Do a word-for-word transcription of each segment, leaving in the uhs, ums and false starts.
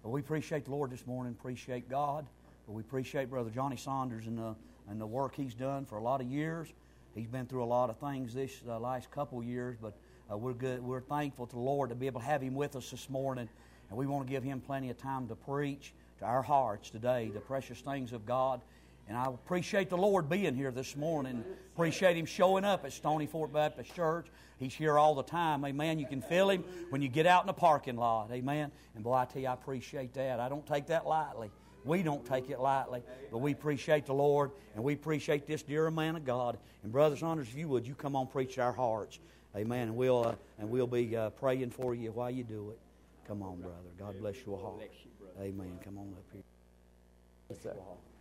But we appreciate the Lord this morning, appreciate God. But we appreciate Brother Johnny Saunders and the, and the work he's done for a lot of years. He's been through a lot of things this uh, last couple years, but uh, we're good. We're thankful to the Lord to be able to have him with us this morning. And we want to give him plenty of time to preach to our hearts today, the precious things of God. And I appreciate the Lord being here this morning. Appreciate Him showing up at Stony Fort Baptist Church. He's here all the time. Amen. You can feel Him when you get out in the parking lot. Amen. And boy, I tell you, I appreciate that. I don't take that lightly. We don't take it lightly. But we appreciate the Lord, and we appreciate this dear man of God. And Brother Saunders, if you would, you come on preach to our hearts. Amen. And we'll, uh, and we'll be uh, praying for you while you do it. Come on, brother. God bless your heart. Amen. Come on up here. Yes, sir.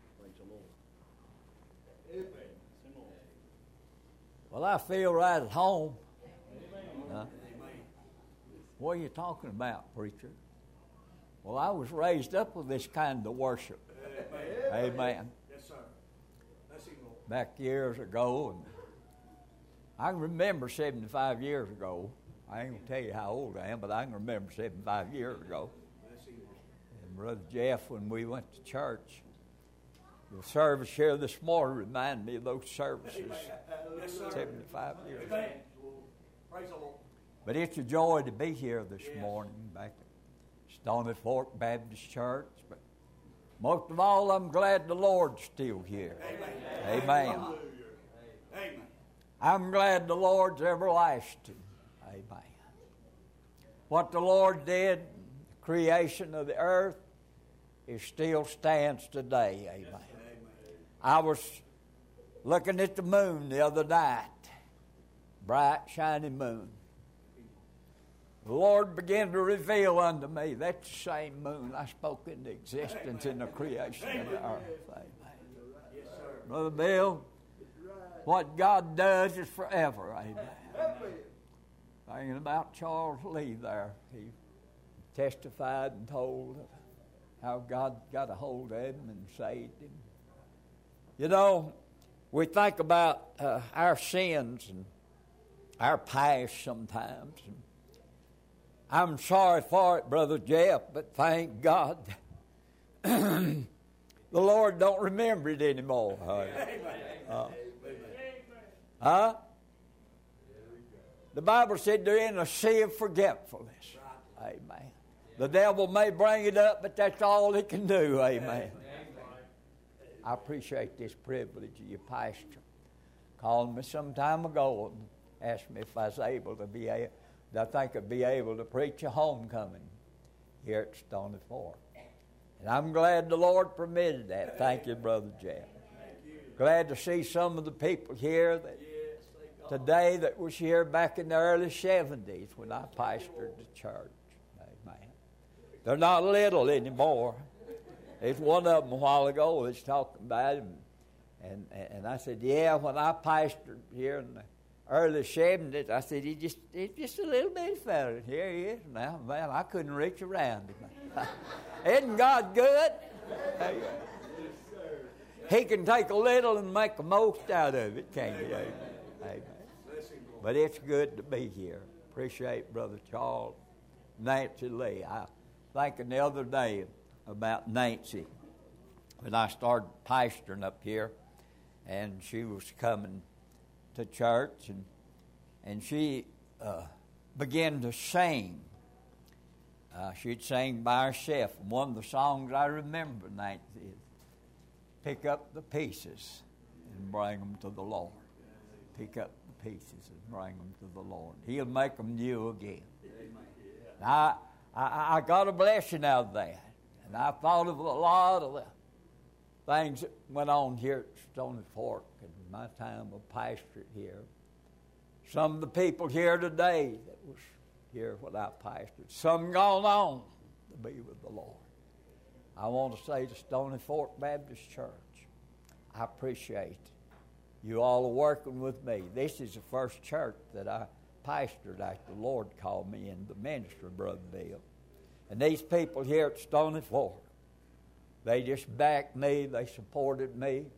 Well, I feel right at home. Uh, what are you talking about, preacher? Well, I was raised up with this kind of worship. Amen. Amen. Yes, sir. Back years ago, and I can remember seventy-five years ago. I ain't gonna tell you how old I am, but I can remember seventy-five years ago. And Brother Jeff, when we went to church, the service here this morning reminded me of those services Yes, seventy-five years ago. Amen. Praise the Lord. But it's a joy to be here this yes. morning back at Stony Fort Baptist Church. But most of all, I'm glad the Lord's still here. Amen. Amen. Amen. Amen. I'm glad the Lord's everlasting. Amen. What the Lord did, the creation of the earth, it still stands today. Amen. Yes. I was looking at the moon the other night, bright, shining moon. The Lord began to reveal unto me, that's the same moon I spoke into existence in the creation of the earth. Amen. Brother Bill, what God does is forever. Amen. Thinking about Charles Lee there, he testified and told how God got a hold of him and saved him. You know, we think about uh, our sins and our past sometimes. And I'm sorry for it, Brother Jeff, but thank God the Lord don't remember it anymore. Uh, huh? The Bible said they're in a sea of forgetfulness. Amen. The devil may bring it up, but that's all he can do. Amen. I appreciate this privilege of your pastor calling me some time ago and asked me if I was able to be able, I think I'd be able to preach a homecoming here at Stony Fort. And I'm glad the Lord permitted that. Thank you, Brother Jeff. Glad to see some of the people here that today that was here back in the early seventies when I pastored the church. Amen. They're not little anymore. There's one of them a while ago that's talking about him. And, and, and I said, yeah, when I pastored here in the early seventies, I said, he just, he's just a little bitty fella. Here he is now. Man, I couldn't reach around him. Isn't God good? He can take a little and make the most out of it, can't he? Amen. Amen. But it's good to be here. Appreciate Brother Charles, Nancy Lee. I thinking the other day about Nancy when I started pastoring up here, and she was coming to church, and and she uh, began to sing. Uh, she'd sing by herself. And one of the songs I remember, Nancy, is "Pick up the pieces and bring them to the Lord." Pick up the pieces and bring them to the Lord. He'll make them new again. Now, I, I, I got a blessing out of that. And I thought of a lot of the things that went on here at Stony Fort in my time of pastorate here. Some of the people here today that was here when I pastored, some gone on to be with the Lord. I want to say to Stony Fort Baptist Church, I appreciate you all are working with me. This is the first church that I pastored after the Lord called me in the ministry, Brother Bill. And these people here at Stony Fort, they just backed me, they supported me.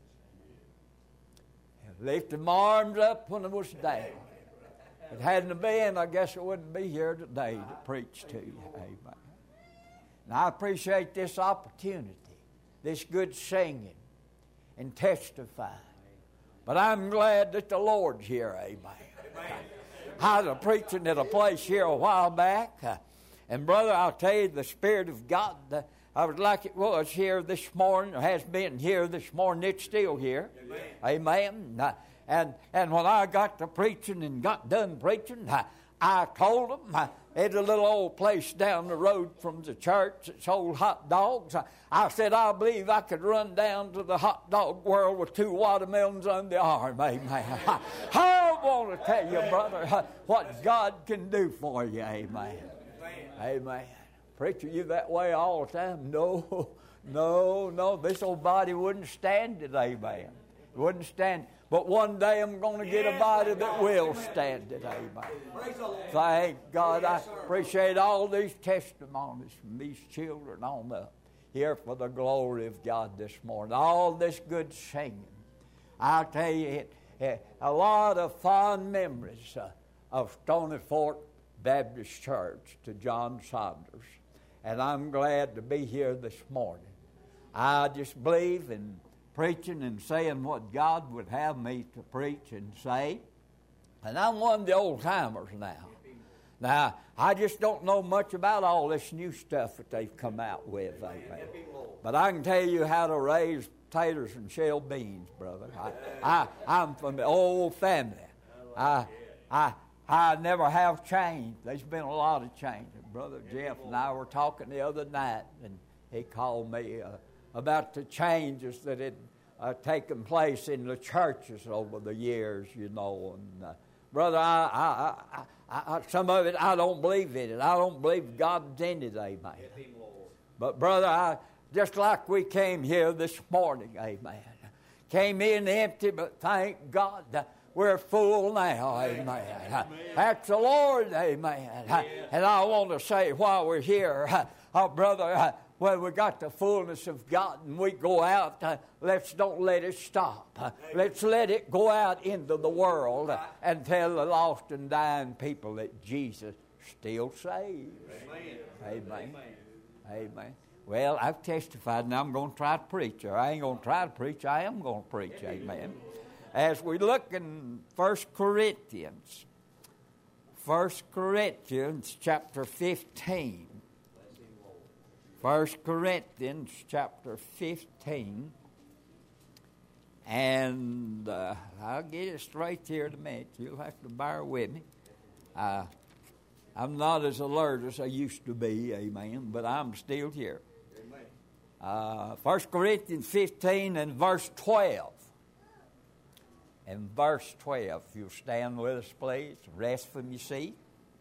And lifted my arms up when I was down. If it hadn't been, I guess I wouldn't be here today to preach to you. Amen. And I appreciate this opportunity, this good singing and testifying. But I'm glad that the Lord's here, amen. Amen. I was preaching at a place here a while back, uh, and brother, I'll tell you, the Spirit of God, uh, I was like it was here this morning, or has been here this morning, it's still here. Amen. Amen. Uh, and, and when I got to preaching and got done preaching, I, I told them, uh, it's a little old place down the road from the church that sold hot dogs. I, I said, I believe I could run down to the hot dog world with two watermelons on the arm. Amen. I, I want to tell you, brother, what God can do for you. Amen. Amen. Preacher, you that way all the time? No, no, no. This old body wouldn't stand it. Amen. It wouldn't stand it. But one day I'm going to get a body that will stand it. Amen. Thank God. I appreciate all these testimonies from these children on up here for the glory of God this morning. All this good singing. I'll tell you, it, it, a lot of fond memories uh, of Stony Fork Baptist Church to John Saunders. And I'm glad to be here this morning. I just believe in preaching and saying what God would have me to preach and say. And I'm one of the old-timers now. Now, I just don't know much about all this new stuff that they've come out with. Amen. But I can tell you how to raise potatoes and shell beans, brother. I, I, I'm from the old family. I, I, I never have changed. There's been a lot of change. Brother Jeff and I were talking the other night, and he called me uh, about the changes that had uh, taken place in the churches over the years, you know. And uh, brother, I, I, I, I, I, some of it I don't believe in it. I don't believe God's in it, amen. But brother, I, just like we came here this morning, amen. Came in empty, but thank God uh, we're full now, amen. amen. That's the Lord, amen. amen. And I want to say while we're here, oh brother, when we got the fullness of God and we go out, uh, let's don't let it stop. Uh, let's let it go out into the world uh, and tell the lost and dying people that Jesus still saves. Amen. Amen. Amen. Amen. Well, I've testified, and I'm going to try to preach. Or I ain't going to try to preach. I am going to preach. Amen. As we look in First Corinthians, First Corinthians chapter fifteen. First Corinthians chapter fifteen, and uh, I'll get it straight here in a minute. You'll have to bear with me. Uh, I'm not as alert as I used to be, amen, but I'm still here. Uh, First Corinthians fifteen and verse twelve. And verse twelve, if you'll stand with us, please, rest from your seat.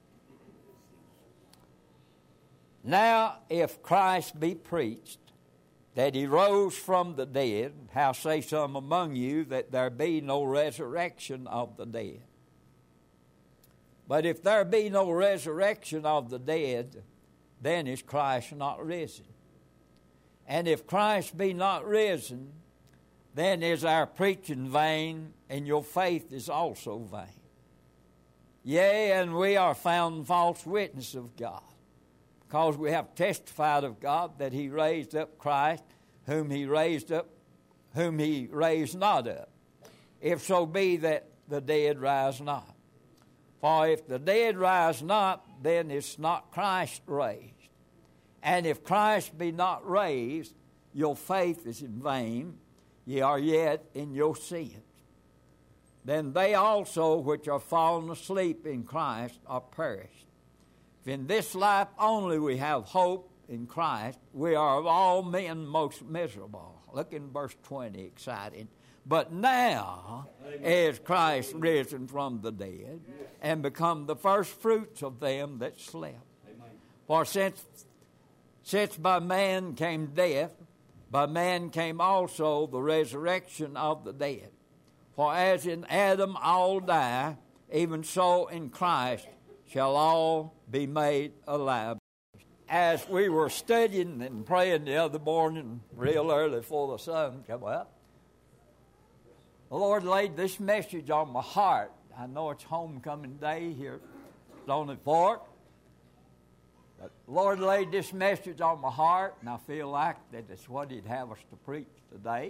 Now, if Christ be preached, that he rose from the dead, how say some among you that there be no resurrection of the dead? But if there be no resurrection of the dead, then is Christ not risen. And if Christ be not risen, then is our preaching vain, and your faith is also vain. Yea, and we are found false witnesses of God, because we have testified of God that he raised up Christ, whom he raised up, whom he raised not up, if so be that the dead rise not. For if the dead rise not, then is not Christ raised. And if Christ be not raised, your faith is in vain, ye are yet in your sins. Then they also which are fallen asleep in Christ are perished. If in this life only we have hope in Christ, we are of all men most miserable. Look in verse twenty, exciting. But now Amen. Is Christ risen from the dead and become the first fruits of them that slept. Amen. For since, since by man came death, by man came also the resurrection of the dead. For as in Adam all die, even so in Christ shall all be made alive. As we were studying and praying the other morning, real early before the sun came up, the Lord laid this message on my heart. I know it's homecoming day here at Stony Fork. But the Lord laid this message on my heart, and I feel like that it's what He'd have us to preach today.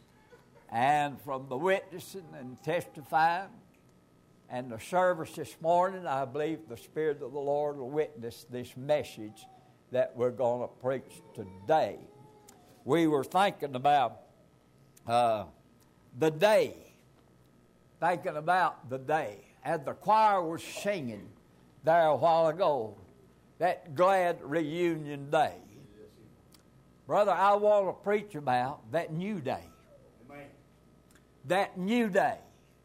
And from the witnessing and testifying and the service this morning, I believe the Spirit of the Lord will witness this message that we're going to preach today. We were thinking about uh, the day, thinking about the day. As the choir was singing there a while ago, that glad reunion day. Brother, I want to preach about that new day. Amen. That new day.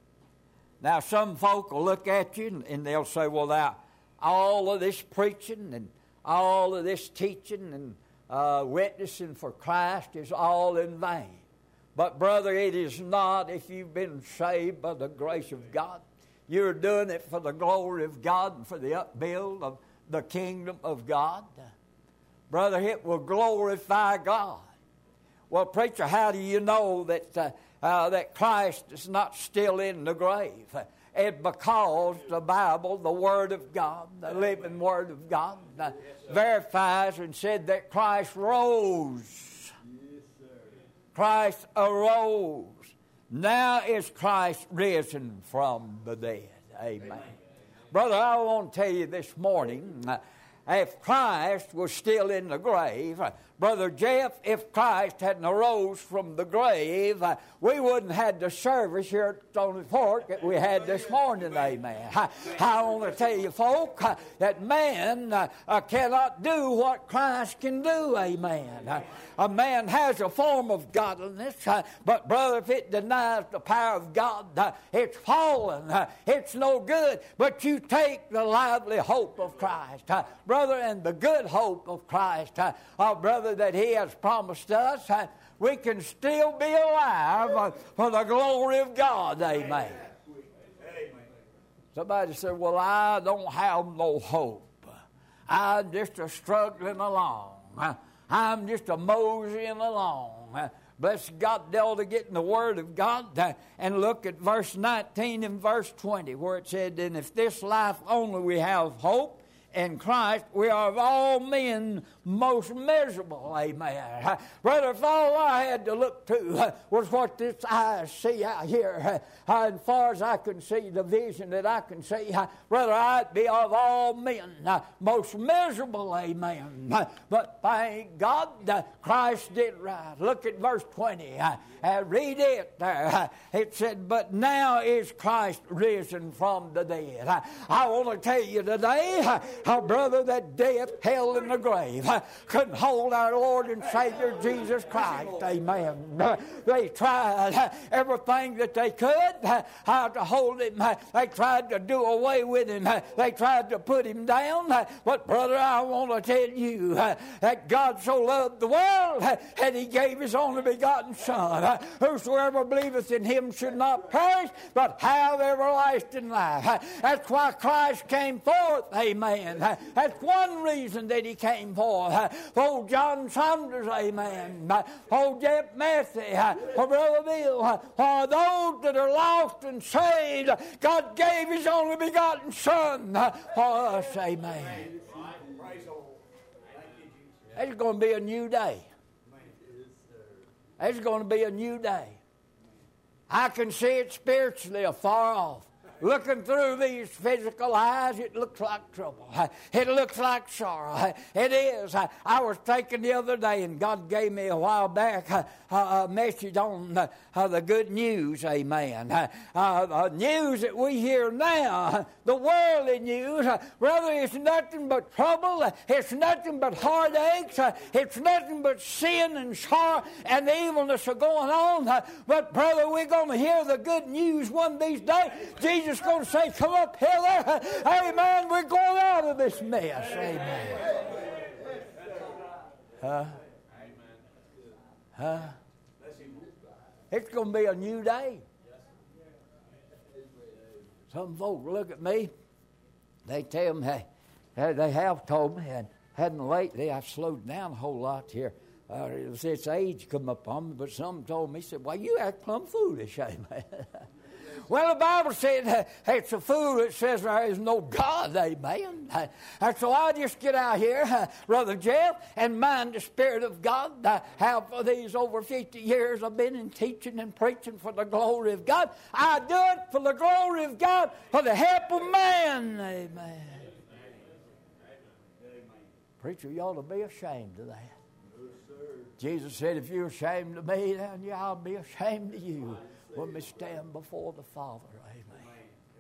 Now, some folk will look at you and, and they'll say, well, now, all of this preaching and all of this teaching and uh, witnessing for Christ is all in vain. But, brother, it is not if you've been saved by the grace of God. You're doing it for the glory of God and for the upbuild of the kingdom of God. Brother, it will glorify God. Well, preacher, how do you know that uh, uh, that Christ is not still in the grave? It's because the Bible, the Word of God, the living Word of God, uh, verifies and said that Christ rose. Yes, sir. Christ arose. Now is Christ risen from the dead. Amen. Amen. Brother, I want to tell you this morning, uh, if Christ was still in the grave, uh, Brother Jeff, if Christ hadn't arose from the grave, uh, we wouldn't have had the service here at Stony Fork that we had this morning, amen. I, I want to tell you, folk, uh, that man uh, uh, cannot do what Christ can do, amen. Uh, a man has a form of godliness, uh, but, brother, if it denies the power of God, uh, it's fallen, uh, it's no good. But you take the lively hope of Christ, uh, brother, and the good hope of Christ, uh, uh, brother, that He has promised us, uh, we can still be alive uh, for the glory of God. Amen. Amen. Somebody said, well, I don't have no hope. I'm just a struggling along. I'm just a moseying along. Bless God, they ought to get in the Word of God uh, and look at verse nineteen and verse twenty, where it said, and if this life only we have hope, in Christ, we are of all men most miserable. Amen. Brother, if all I had to look to was what this eyes see out here, as far as I can see, the vision that I can see, brother, I'd be of all men most miserable. Amen. But thank God, Christ did right. Look at verse twenty. Read it there. It said, but now is Christ risen from the dead. I want to tell you today, our brother, that death, hell, and the grave couldn't hold our Lord and Savior Jesus Christ. Amen. They tried everything that they could how to hold Him. They tried to do away with Him. They tried to put Him down. But, brother, I want to tell you that God so loved the world that He gave His only begotten Son. Whosoever believeth in Him should not perish, but have everlasting life. That's why Christ came forth. Amen. That's one reason that He came forth. For John Saunders, amen. For Jeff Massey, for Brother Bill, for those that are lost and saved, God gave His only begotten Son for us, amen. There's going to be a new day. There's going to be a new day. I can see it spiritually afar off. Looking through these physical eyes, it looks like trouble. It looks like sorrow. It is. I was thinking the other day, and God gave me a while back a, a message on the, uh, the good news, amen. Uh, the news that we hear now, the worldly news, uh, brother, it's nothing but trouble. It's nothing but heartaches. Uh, it's nothing but sin and sorrow and evilness are going on. Uh, but, brother, we're going to hear the good news one of these days. Jesus is going to say, come up hither. Amen. We're going out of this mess. Amen. Huh? Huh? It's going to be a new day. Some folk look at me. They tell me, hey, they have told me, and hadn't lately, I've slowed down a whole lot here. Uh, it was this age come up on me, but some told me, said, well, you act plumb foolish, amen. Well, the Bible said uh, it's a fool that says there is no God, amen. Uh, and so I'll just get out here, uh, Brother Jeff, and mind the Spirit of God. Uh, how for these over fifty years I've been in teaching and preaching for the glory of God. I do it for the glory of God, for the help of man, amen. Preacher, you ought to be ashamed of that. Jesus said, if you're ashamed of me, then yeah, I'll be ashamed of you when we stand before the Father. Amen.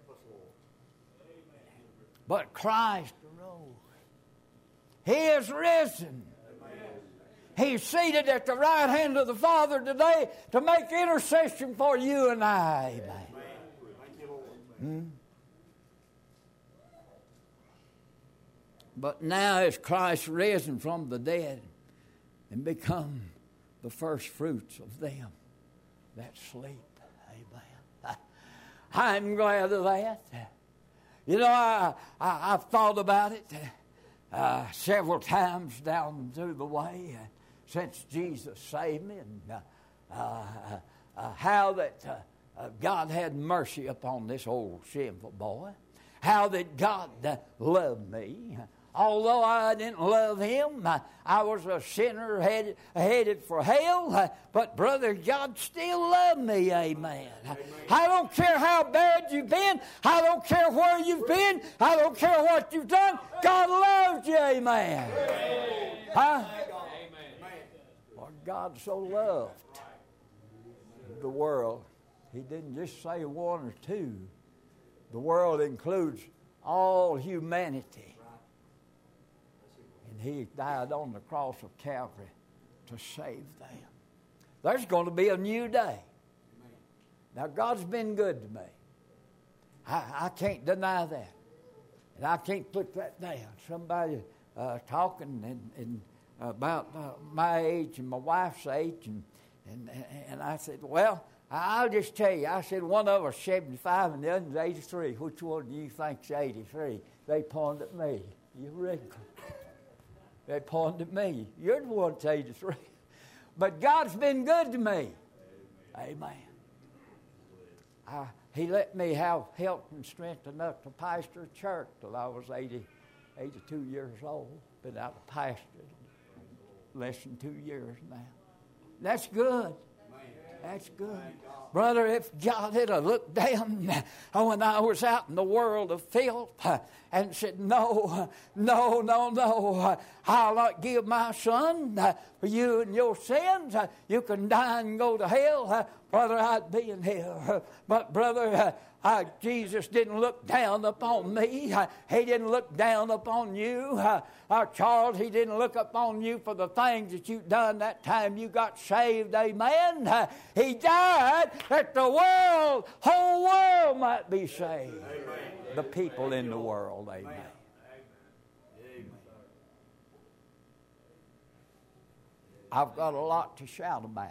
But Christ arose. He is risen. He's seated at the right hand of the Father today to make intercession for you and I. Amen. Hmm? But now is Christ risen from the dead and become the first fruits of them that sleep. Amen. I'm glad of that. You know, I, I, I've thought about it uh, several times down through the way uh, since Jesus saved me, and uh, uh, uh, how that uh, uh, God had mercy upon this old sinful boy, how that God uh, loved me. Although I didn't love him, I, I was a sinner headed, headed for hell. Uh, but, brother, God still loved me, amen. amen. I don't care how bad you've been. I don't care where you've been. I don't care what you've done. God loves you, amen. amen. Huh? For God so loved the world. He didn't just say one or two. The world includes all humanity. And he died on the cross of Calvary to save them. There's going to be a new day. Now, God's been good to me. I, I can't deny that. And I can't put that down. Somebody uh, talking and, and about uh, my age and my wife's age, and, and, and I said, well, I'll just tell you. I said, one of us is seventy-five and the other's eighty-three. Which one do you think's eighty-three? They pointed at me. You reckon? They pointed at me. You're the one that's eighty-three. But God's been good to me. Amen. Amen. I, he let me have health and strength enough to pastor a church till I was eighty, eighty-two years old. Been out of pastor less than two years now. That's good. That's good. Brother, if God had looked down when I was out in the world of filth and said, no, no, no, no, I'll not give my son for you and your sins. You can die and go to hell. Brother, I'd be in hell. But, brother, I, Jesus didn't look down upon me. He didn't look down upon you. Uh, Charles, he didn't look upon you for the things that you done that time you got saved. Amen. Uh, he died that the world, whole world might be saved. Amen. The people in the world. Amen. Amen. I've got a lot to shout about.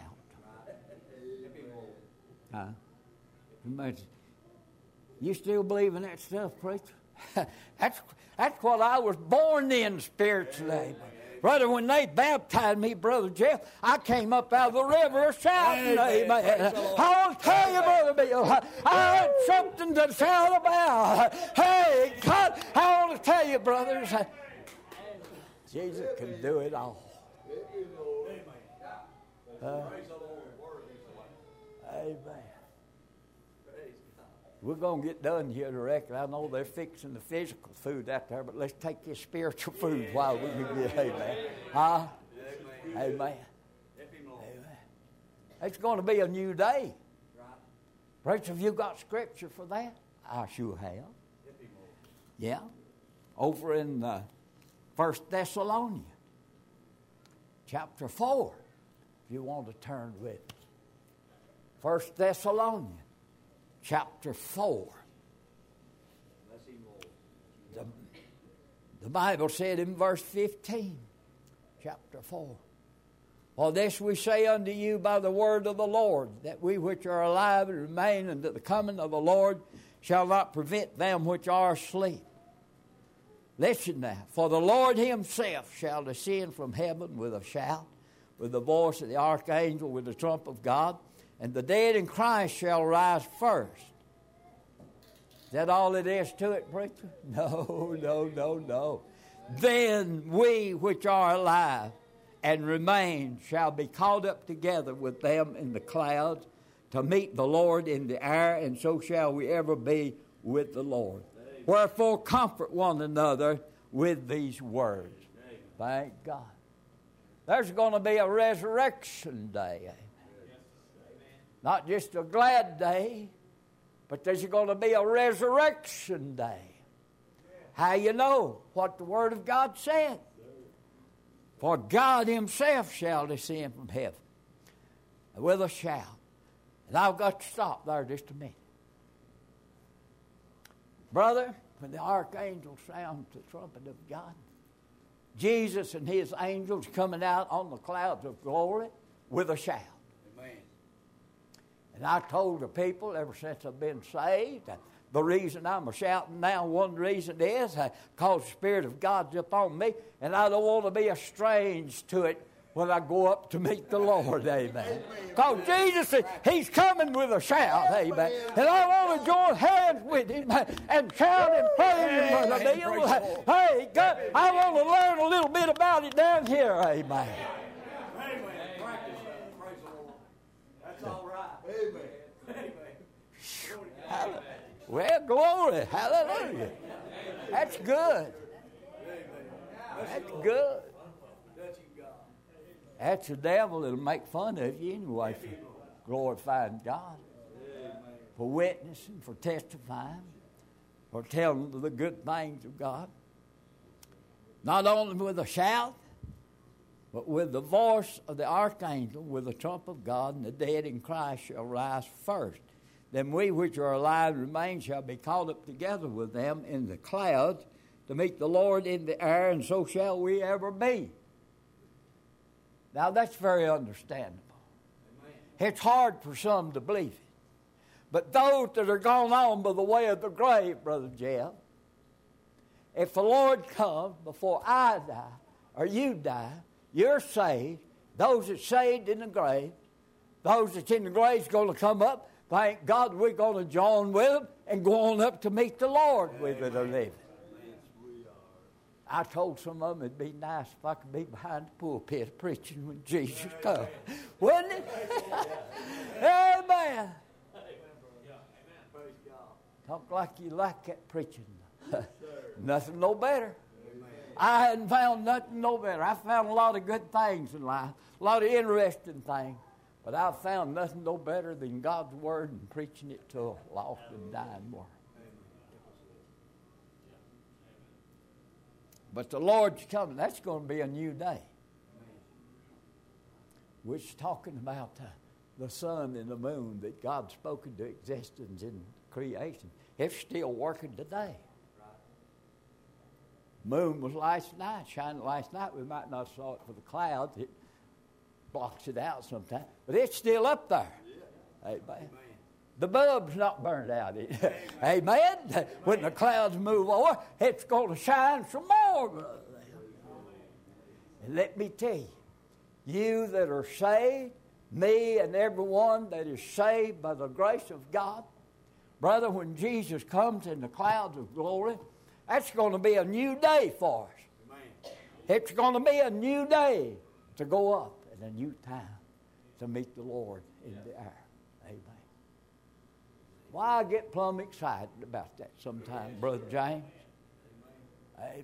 Huh? You still believe in that stuff, preacher? that's that's what I was born in spiritually. Brother, when they baptized me, Brother Jeff, I came up out of the river shouting, amen. amen. I want to tell you, Brother Bill, I had something to shout about. Hey, God, I want to tell you, brothers, Jesus can do it all. Uh, amen. We're going to get done here, I reckon. I know they're fixing the physical food out there, but let's take this spiritual food while we can get, amen. Huh? Amen. Amen. Amen. It's going to be a new day. Preacher, have you got scripture for that? I sure have. Yeah. Over in uh, First Thessalonians, chapter four, if you want to turn with it. First Thessalonians. Chapter four. The, the Bible said in verse fifteen, chapter four, for this we say unto you by the word of the Lord, that we which are alive and remain unto the coming of the Lord shall not prevent them which are asleep. Listen now, for the Lord himself shall descend from heaven with a shout, with the voice of the archangel, with the trump of God, and the dead in Christ shall rise first. Is that all it is to it, preacher? No, no, no, no. Then we which are alive and remain shall be caught up together with them in the clouds to meet the Lord in the air, and so shall we ever be with the Lord. Wherefore comfort one another with these words. Thank God. There's going to be a resurrection day. Amen. Not just a glad day, but there's going to be a resurrection day. How you know? What the Word of God said. For God Himself shall descend from heaven with a shout. And I've got to stop there just a minute. Brother, when the archangel sounds the trumpet of God, Jesus and His angels coming out on the clouds of glory with a shout. Amen. And I told the people ever since I've been saved, the reason I'm a shouting now, one reason is because the Spirit of God's upon me, and I don't want to be estranged to it when I go up to meet the Lord, amen. Because Jesus, He's coming with a shout, amen. And I want to join hands with Him and shout and praise Him, Brother Bill. Hey, God, I want to learn a little bit about it down here, amen. Amen. Practice that. Praise the Lord. That's all right. Amen. Amen. Well, glory, hallelujah. That's good. That's good. That's the devil that'll make fun of you anyway for glorifying God, for witnessing, for testifying, for telling the good things of God. Not only with a shout, but with the voice of the archangel, with the trump of God, and the dead in Christ shall rise first. Then we which are alive and remain shall be caught up together with them in the clouds to meet the Lord in the air, and so shall we ever be. Now, that's very understandable. Amen. It's hard for some to believe it. But those that are gone on by the way of the grave, Brother Jeff, if the Lord comes before I die or you die, you're saved. Those that saved in the grave, those that's in the grave is going to come up. Thank God we're going to join with them and go on up to meet the Lord with it or live. I told some of them it'd be nice if I could be behind the pulpit preaching when Jesus comes. Wouldn't it? Amen. Talk like you like that preaching. Nothing no better. I hadn't found nothing no better. I found a lot of good things in life, a lot of interesting things. But I've found nothing no better than God's Word and preaching it to a lost and dying world. But the Lord's coming. That's going to be a new day. We're talking about uh, the sun and the moon that God spoke into existence in creation. It's still working today. Moon was last night, shining last night. We might not have saw it for the clouds. It blocks it out sometimes. But it's still up there. Amen. Amen. The bulb's not burned out. Amen. Amen. When the clouds move over, it's going to shine some more, brother. And let me tell you, you that are saved, me and everyone that is saved by the grace of God, brother, when Jesus comes in the clouds of glory, that's going to be a new day for us. Amen. It's going to be a new day to go up and a new time to meet the Lord in the air. Amen. Why I get plumb excited about that sometime, Brother James. Amen.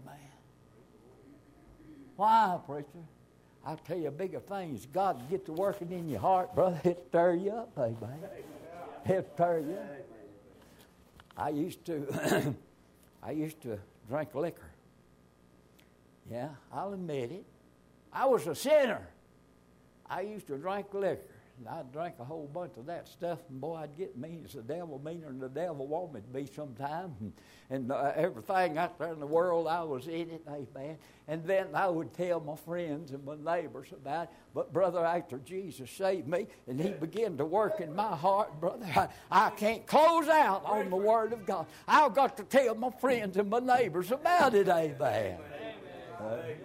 Why, preacher? I'll tell you a bigger thing is God get to working in your heart, brother. It'll stir you up, amen. It'll stir you up. I used to, I used to drink liquor. Yeah, I'll admit it. I was a sinner. I used to drink liquor. And I'd drink a whole bunch of that stuff, and boy, I'd get mean as the devil, meaner than the devil wanted me to be sometime. And, and uh, everything out there in the world, I was in it, amen. And then I would tell my friends and my neighbors about it. But, brother, after Jesus saved me, and He began to work in my heart, brother, I, I can't close out on the Word of God. I've got to tell my friends and my neighbors about it, amen. Amen. Uh, amen.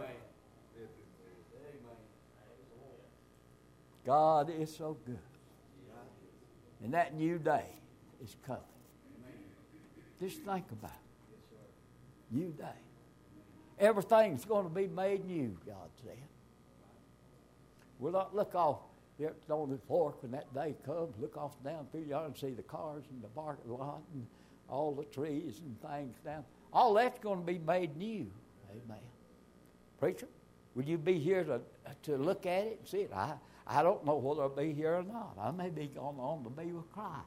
God is so good. And that new day is coming. Just think about it. New day. Everything's going to be made new, God said. We'll not look off there on the fork when that day comes, look off down through yard and see the cars and the parking lot and all the trees and things down. All that's going to be made new. Amen. Preacher, will you be here to to look at it and see it? I, I don't know whether I'll be here or not. I may be going on to be with Christ.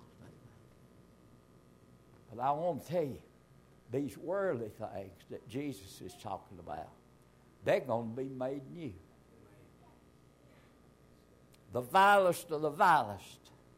But I want to tell you, these worldly things that Jesus is talking about, they're going to be made new. The vilest of the vilest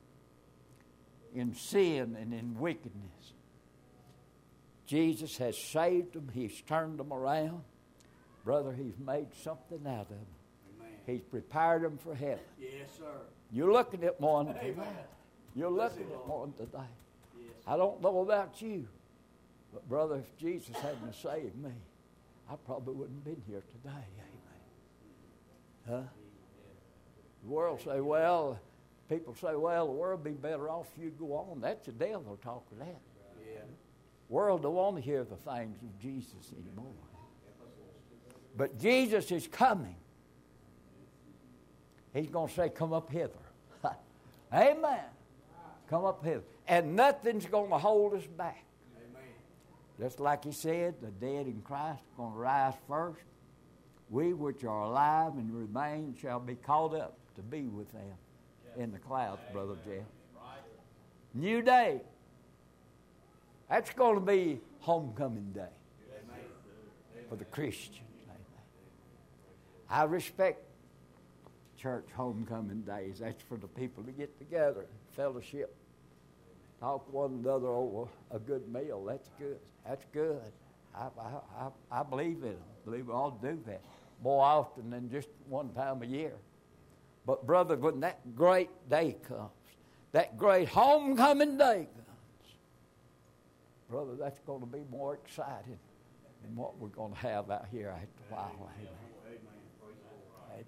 in sin and in wickedness, Jesus has saved them. He's turned them around. Brother, He's made something out of them. Amen. He's prepared them for heaven. Yes, sir. You're looking at one today. You're looking at one today. Yes. I don't know about you, but brother, if Jesus hadn't saved me, I probably wouldn't have been here today. Amen. Huh? The world say, well, people say, well, the world would be better off if you go on. That's the devil talking that. Yeah. The world don't want to hear the things of Jesus anymore. But Jesus is coming. He's going to say, come up hither. Amen. Come up hither. And nothing's going to hold us back. Amen. Just like He said, the dead in Christ are going to rise first. We which are alive and remain shall be caught up to be with them in the clouds, Brother Jeff. New day. That's going to be homecoming day for the Christians. I respect church homecoming days. That's for the people to get together, fellowship, talk one another over a good meal. That's good. That's good. I, I, I, I believe in them. I believe we ought to do that more often than just one time a year. But, brother, when that great day comes, that great homecoming day comes, brother, that's going to be more exciting than what we're going to have out here after a while. Amen. Amen.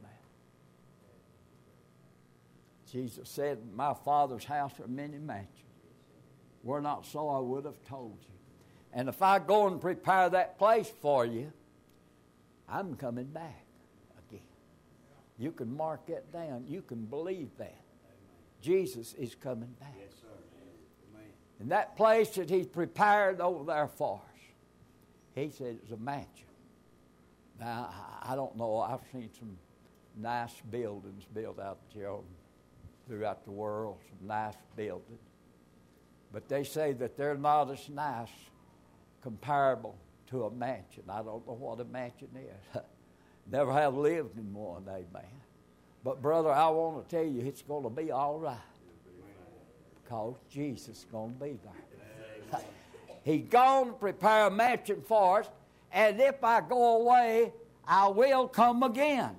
Jesus said, my Father's house are many mansions. Were not so, I would have told you. And if I go and prepare that place for you, I'm coming back again. You can mark that down. You can believe that. Jesus is coming back. Yes, sir. Amen. And that place that He's prepared over there for us, He said it's a mansion. Now, I don't know. I've seen some nice buildings built out there throughout the world, some nice buildings. But they say that they're not as nice comparable to a mansion. I don't know what a mansion is. Never have lived in one, amen. But, brother, I want to tell you it's going to be all right because Jesus is going to be there. He's going to prepare a mansion for us, and if I go away, I will come again.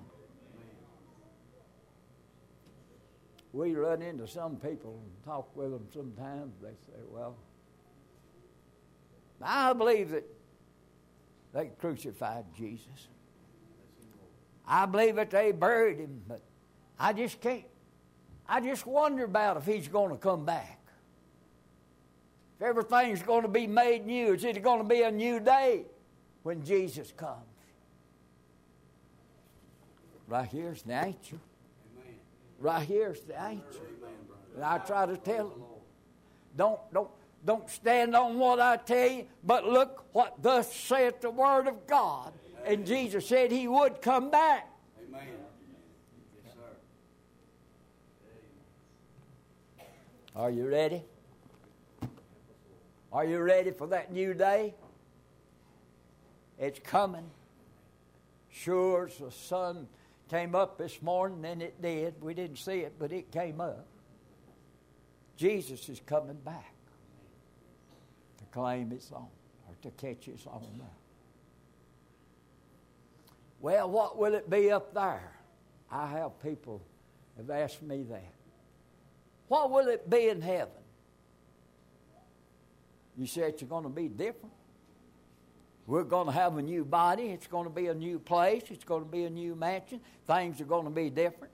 We run into some people and talk with them sometimes. They say, well, I believe that they crucified Jesus. I believe that they buried Him, but I just can't. I just wonder about if He's going to come back. If everything's going to be made new, is it going to be a new day when Jesus comes? Right here's the answer. Right here's the answer. And I try to tell them, don't, don't, don't stand on what I tell you, but look what thus saith the Word of God. And Jesus said He would come back. Amen. Yes, sir. Are you ready? Are you ready for that new day? It's coming. Sure as the sun came up this morning, and it did. We didn't see it, but it came up. Jesus is coming back to claim His own, or to catch His own now. Well, what will it be up there? I have people have asked me that. What will it be in heaven? You say it's going to be different. We're going to have a new body. It's going to be a new place. It's going to be a new mansion. Things are going to be different.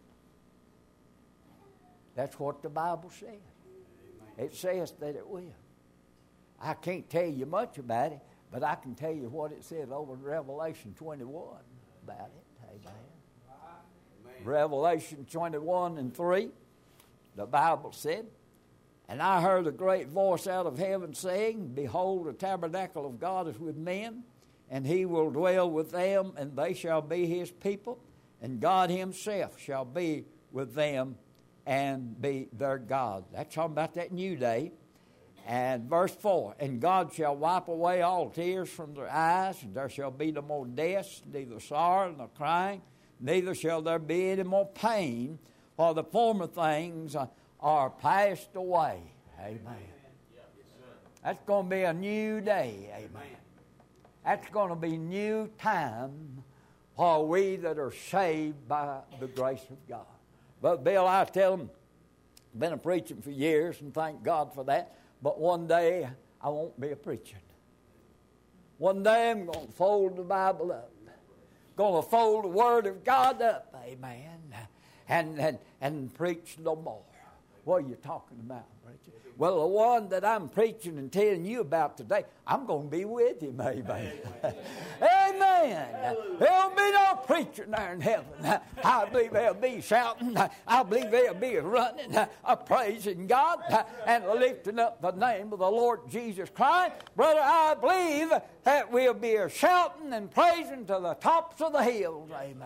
That's what the Bible says. It says that it will. I can't tell you much about it, but I can tell you what it said over in Revelation twenty-one about it. Amen. Amen. Revelation twenty-one and three, the Bible said, "And I heard a great voice out of heaven saying, Behold, the tabernacle of God is with men, and he will dwell with them, and they shall be his people, and God himself shall be with them and be their God." That's talking about that new day. And verse four, "And God shall wipe away all tears from their eyes, and there shall be no more death, neither sorrow nor crying, neither shall there be any more pain, for the former things are passed away." Amen. That's going to be a new day. Amen. That's going to be new time for we that are saved by the grace of God. But Bill, I tell them, I've been a preaching for years, and thank God for that. But one day I won't be a preacher. One day I'm going to fold the Bible up. Going to fold the Word of God up. Amen. And, and, and preach no more. What are you talking about, preacher? Well, the one that I'm preaching and telling you about today, I'm going to be with him, amen. Amen. There'll be no preacher there in heaven. I believe they'll be shouting. I believe they'll be running, uh, praising God, uh, and lifting up the name of the Lord Jesus Christ. Brother, I believe that we'll be shouting and praising to the tops of the hills, amen.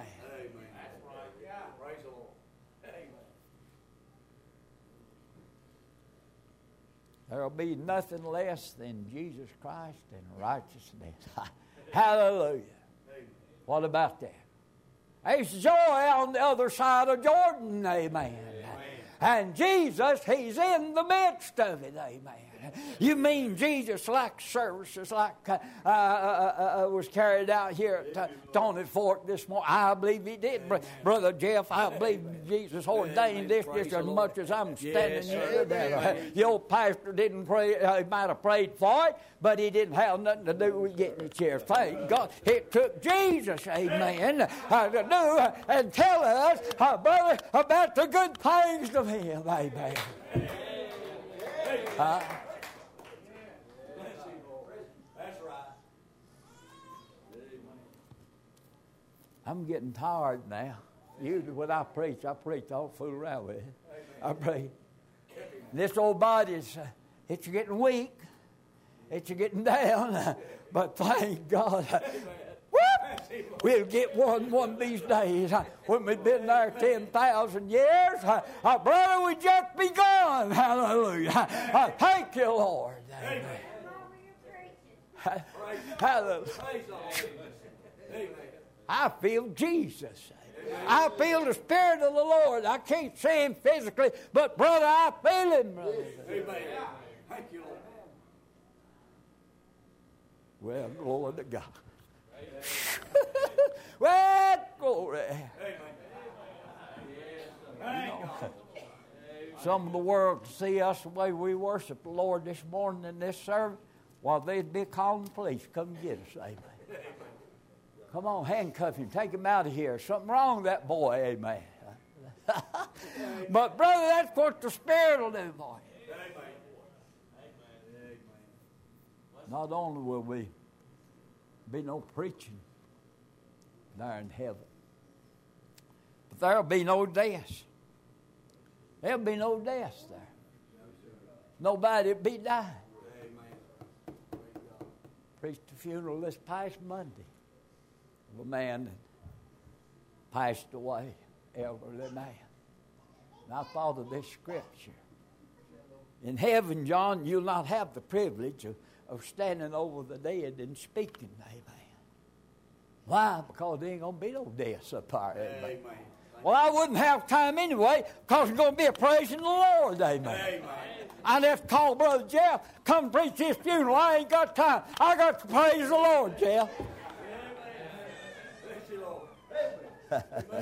There will be nothing less than Jesus Christ and righteousness. Hallelujah. Amen. What about that? There's joy on the other side of Jordan. Amen. Amen. And Jesus, he's in the midst of it. Amen. You mean Jesus, like services, like uh, uh, uh, uh, was carried out here at uh, Tony Fork this morning? I believe he did. Br- Brother Jeff, I believe Jesus ordained this just as much as I'm standing here. That, uh, the old pastor didn't pray, uh, he might have prayed for it, but he didn't have nothing to do with getting the chair. Thank God. It took Jesus, amen, uh, to do and tell us, uh, brother, about the good things of him. Amen. Uh, I'm getting tired now. Usually when I preach, I preach, I don't fool around with it. I pray. This old body's, uh, it's getting weak. It's getting down. But thank God. Whoop! We'll get one one of these days. When we've been there ten thousand years, our brother would just be gone. Hallelujah. Uh, thank you, Lord. Amen. Hallelujah. I feel Jesus. Amen. I feel the Spirit of the Lord. I can't see him physically, but brother, I feel him, brother. Amen. Thank you, Lord. Well, glory to God. Well, glory. Amen. You know, some of the world to see us the way we worship the Lord this morning in this service, while they'd be calling the police, come and get us. Amen. Come on, handcuff him. Take him out of here. Something wrong with that boy. Amen. But, brother, that's what the Spirit will do for you. Not only will we be no preaching there in heaven, but there'll be no death. There'll be no death there. Nobody will be dying. Preached a funeral this past Monday. A man that passed away, elderly man. And I thought of this scripture. In heaven, John, you'll not have the privilege of, of standing over the dead and speaking. Amen. Why? Because there ain't going to be no deaths up there. Amen. Amen. Well, I wouldn't have time anyway because there's going to be a praising the Lord. Amen. Amen. I'd have to call Brother Jeff, come preach his funeral. I ain't got time. I got to praise the Lord, Jeff. Amen.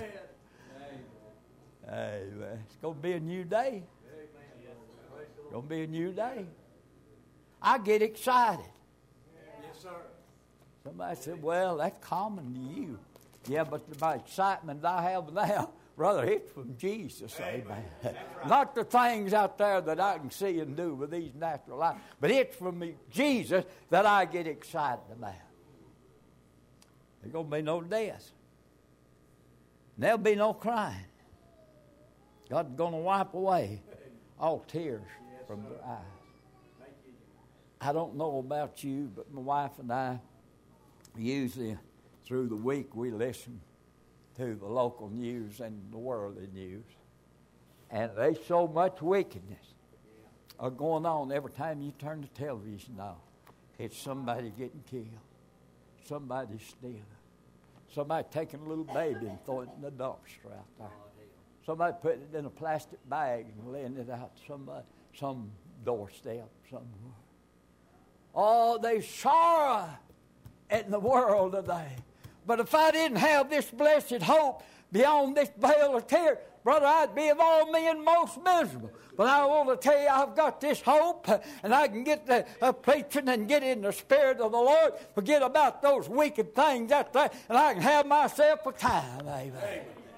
Amen. It's going to be a new day. It's going to be a new day. I get excited. Yes, sir. Somebody said, well, that's common to you. Yeah, but my excitement I have now Brother, it's from Jesus, amen. Amen. Not the things out there that I can see and do with these natural eyes, but it's from me, Jesus that I get excited about. There's going to be no death. There'll be no crying. God's going to wipe away all tears from their eyes. I don't know about you, but my wife and I, usually through the week, we listen to the local news and the worldly news. And there's so much wickedness are going on every time you turn the television on. It's somebody getting killed. Somebody stealing. Somebody taking a little baby and throwing it in the dumpster out there. Somebody putting it in a plastic bag and laying it out somebody, some doorstep somewhere. Oh, there's sorrow in the world today. But if I didn't have this blessed hope beyond this veil of tears, brother, I'd be of all men most miserable. But I want to tell you, I've got this hope, and I can get the uh, preaching and get in the Spirit of the Lord, forget about those wicked things out there, and I can have myself a time. Amen. Amen.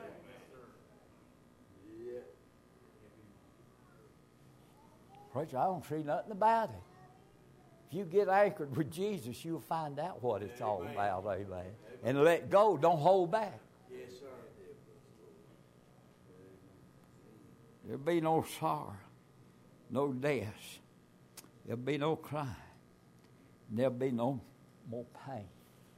Preacher, I don't see nothing about it. If you get anchored with Jesus, you'll find out what it's all about. Amen. And let go. Don't hold back. Yes, sir. There'll be no sorrow, no death. There'll be no crying. There'll be no more pain.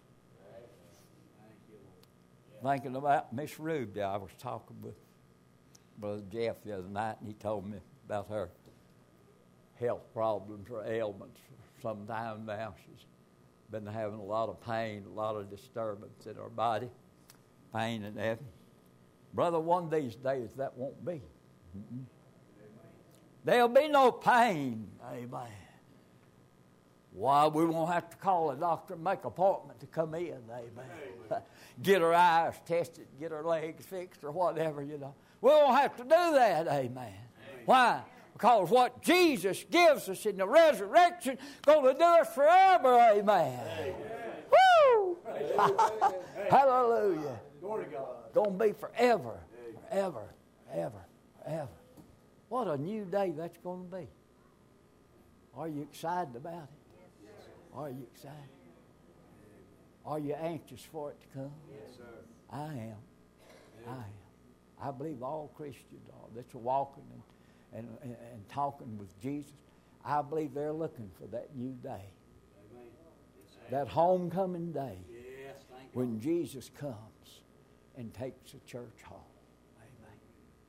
Thinking about Miss Ruby, I was talking with Brother Jeff the other night, and he told me about her health problems or ailments for some time now. She's been having a lot of pain, a lot of disturbance in her body, pain and that. Brother, one of these days that won't be. Mm-mm. There'll be no pain. Amen. Why, we won't have to call a doctor and make an appointment to come in. Amen. Amen. Get her eyes tested, get her legs fixed or whatever, you know. We won't have to do that. Amen. Amen. Why? Because what Jesus gives us in the resurrection is going to do us forever. Amen. Amen. Woo! Hallelujah. Glory to God. Going to be forever, forever, forever, forever. What a new day that's going to be. Are you excited about it? Are you excited? Are you anxious for it to come? Yes, sir. I am. I am. I believe all Christians are that's walking and And, and, and talking with Jesus. I believe they're looking for that new day. Amen. Yes, that homecoming day. Yes, thank when God. Jesus comes and takes the church home. Amen.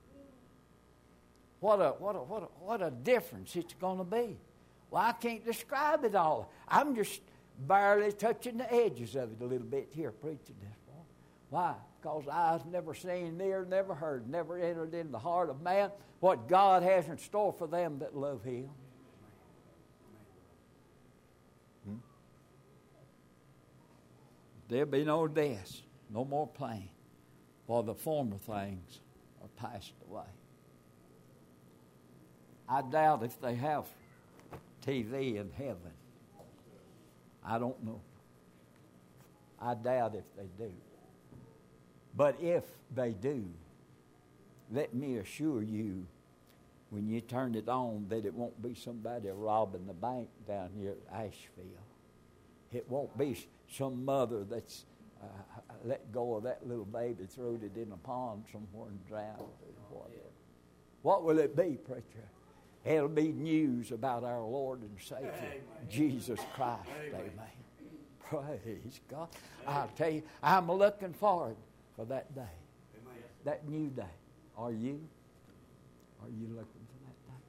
What a what a what a what a difference it's going to be. Well, I can't describe it all. I'm just barely touching the edges of it a little bit here preaching this morning. Why? Because eyes never seen, ear never heard, never entered in the heart of man what God has in store for them that love Him. Hmm? There'll be no death, no more pain, for the former things are passed away. I doubt if they have T V in heaven. I don't know. I doubt if they do. But if they do, let me assure you, when you turn it on, that it won't be somebody robbing the bank down here at Asheville. It won't be some mother that's uh, let go of that little baby, thrown it in a pond somewhere and drowned it or whatever. What will it be, preacher? It'll be news about our Lord and Savior, Amen. Jesus Christ. Amen. Amen. Praise God. Amen. I'll tell you, I'm looking forward for that day, Amen. That new day. Are you? Are you looking for that day?